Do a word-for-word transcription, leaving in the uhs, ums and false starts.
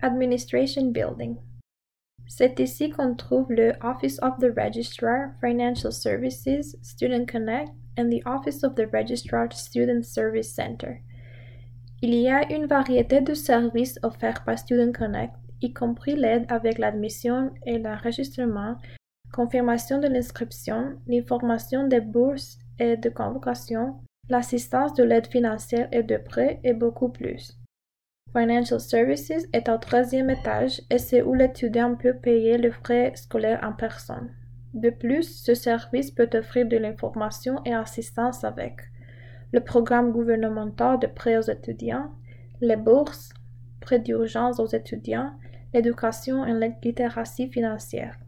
Administration Building. C'est ici qu'on trouve le Office of the Registrar, Financial Services, Student Connect, and the Office of the Registrar Student Service Center. Il y a une variété de services offerts par Student Connect, y compris l'aide avec l'admission et l'enregistrement, confirmation de l'inscription, l'information des bourses et de convocation, l'assistance de l'aide financière et de prêts et beaucoup plus. Financial Services est au troisième étage et c'est où l'étudiant peut payer les frais scolaires en personne. De plus, ce service peut offrir de l'information et assistance avec le programme gouvernemental de prêts aux étudiants, les bourses, prêts d'urgence aux étudiants, l'éducation et la littératie financière.